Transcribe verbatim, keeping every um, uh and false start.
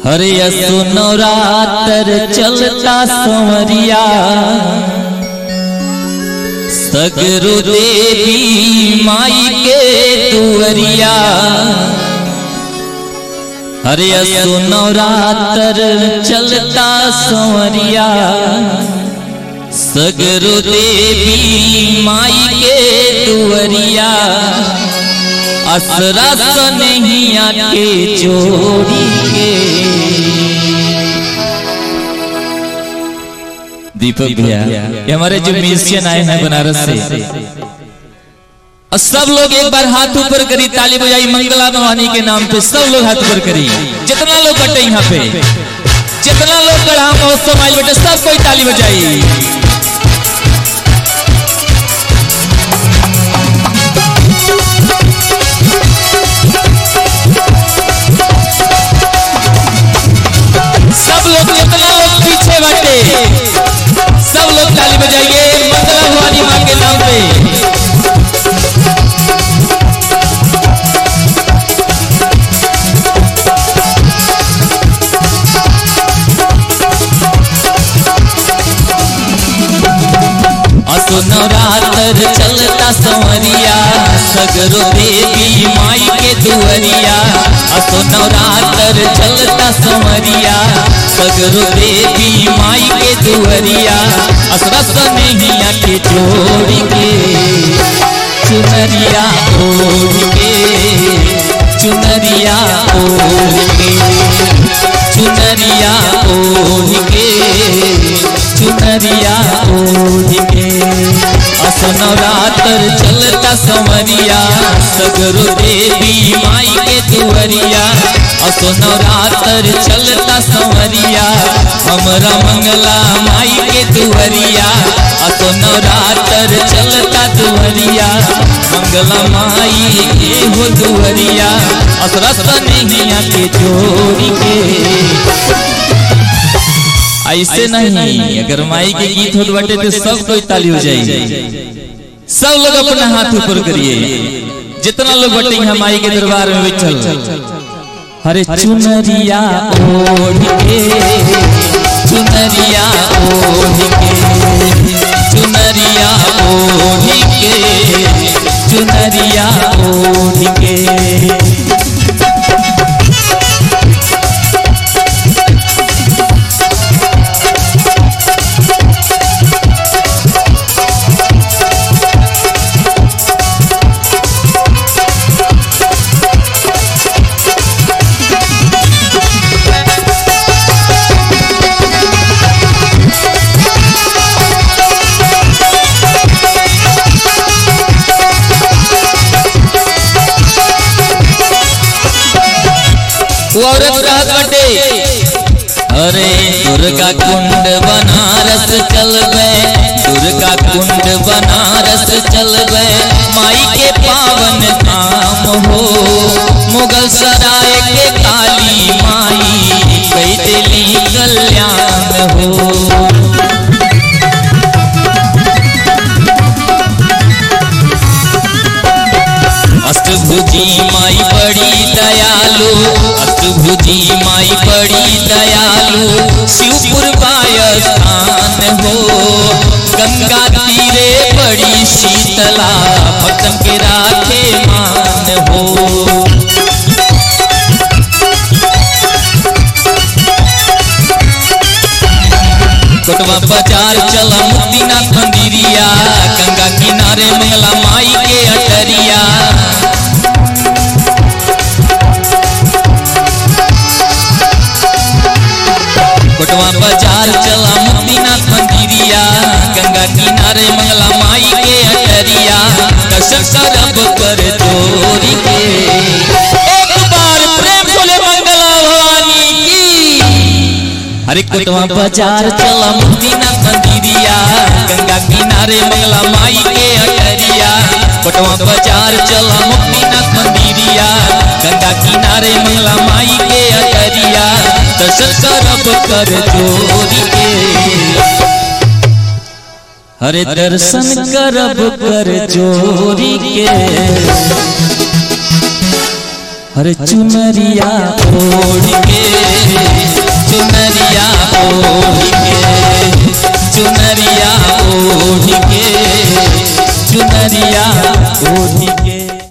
हरे असो नवरात्र चलता संवरिया सगरो देवी माई के दुवरिया। हरे असो नवरात्र चलता संवरिया सगरो देवी माई के दुवरिया। असरा सनहिया के जोड़ी के दीपक भैया ये हमारे जो म्यूजिशियन आए हैं बनारस से, सब लोग एक बार हाथ ऊपर करी, ताली बजाई मंगला भवानी के नाम पे। सब लोग हाथ ऊपर करी, जितना लोग बटे यहाँ पे, जितना लोग गढ़ा महोत्सव आए बेटे, सब कोई ताली बजाई। सब लोग जितना लोग पीछे बटे, सब लोग ताली बजाइए मंगला भवानी माँ के नाम पे। असो नवरात्र चलता संवरिया सगरो देवी माई के दुवरिया। असो नवरात्र चलता संवरिया सगरो देवी माई के दुवरिया। असरा सनहिया के जोड़ी के चुनरिया ओढ़ के, चुनरिया ओढ़ के, चुनरिया ओढ़ के, चुनरिया ओढ़ के। असो नवरात्र चलता संवरिया सगरो देवी माई के दुवरिया। असो नवरात्र चलता संवरिया हमरा मंगला माई के दुवरिया। असो नवरात्र चलता दुवरिया मंगला माई के हो दुवरिया। असरा सनहिया के जोड़ी के ऐसे नहीं, अगर माई के गीत हो बटे तो सब कोई ताली हो जाएगी। सब लोग अपना हाथ ऊपर करिए, जितना लोग बटे यहाँ माई के दरबार में बैठल। हरे चुनरिया ओढ़ के, चुनरिया ओढ़ के, चुनरिया ओढ़ के, चुनरिया ओढ़ के। औरत रात बटे अरे दुर्गा कुंड बनारस चलबे, दुर्गा कुंड बनारस चलबे माई के पावन धाम हो। मुगल सराय के काली माई कई दिली कल्याण हो। अष्टभुजी माई बड़ी दयालु, अष्टभुजी माई बड़ी दयालु। शिवपुर बाय स्थान हो, गंगा तीरे बड़ी शीतला भक्तन के राखे मान हो। कोटवा बाजार चला मुक्तिनाथ मंदिरिया, गंगा किनारे मंगला माई के अटरिया। कोटवा बाजार चला मुक्तिनाथ मंदिरिया, गंगा किनारे मंगला माई के अटरिया। दर्शन करब कर जोड़ी के, एक बार प्रेम बोले मंगला भवानी की। हरे कोटवा बाजार चला मुक्तिनाथ मंदिरिया, गंगा किनारे मंगला माई के अटरिया। कोटवा बाजार चला मुक्तिनाथ मंदिरिया, गंगा किनारे मंगला माई के अटरिया। दर्शन करब कर जोड़ी के, हरे दर्शन करब कर जोड़ी के। हरे चुनरिया ओढ़ के, चुनरिया ओढ़ के चुनरिया ओढ़ के